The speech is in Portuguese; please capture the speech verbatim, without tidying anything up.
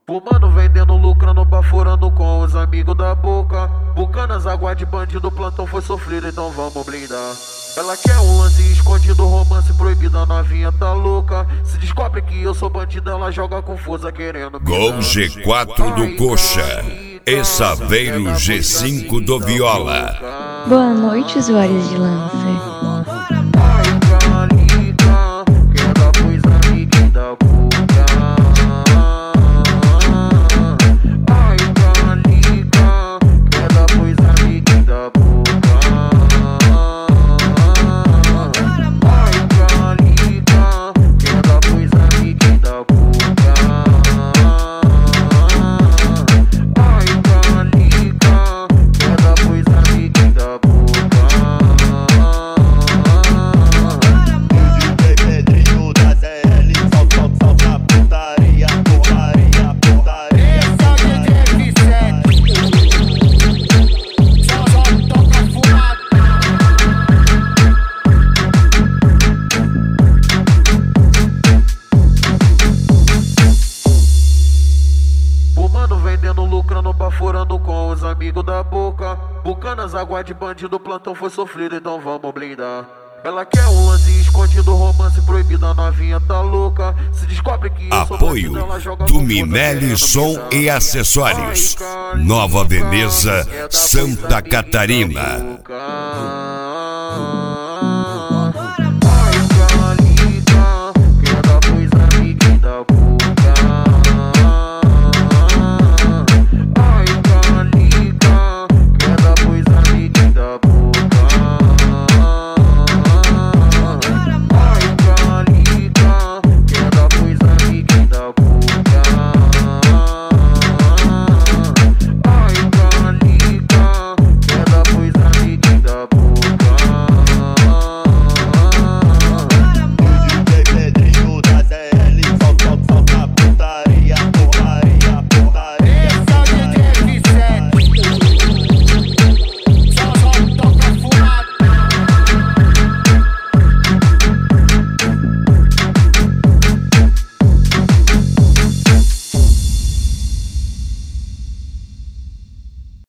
Fumando, vendendo, lucrando, baforando com os amigos da boca. Bucanas, água de bandido, plantão foi sofrido, então vamos blindar. Ela quer um lance escondido, romance proibido, a novinha tá louca. Se descobre que eu sou bandido, ela joga confusa querendo. Gol G quatro do Coxa e Saveiro G cinco do Viola. Boa noite, usuários de Lancer. Vendendo, lucrando, baforando com os amigos da boca. Bucanas, água de bandido, plantão foi sofrido, então vamos blindar. Ela quer um lance escondido, romance proibido, a novinha tá louca. Se descobre que eu sou Apoio bandido, ela joga do Minelli Som e Acessórios, Nova Veneza, Santa Catarina.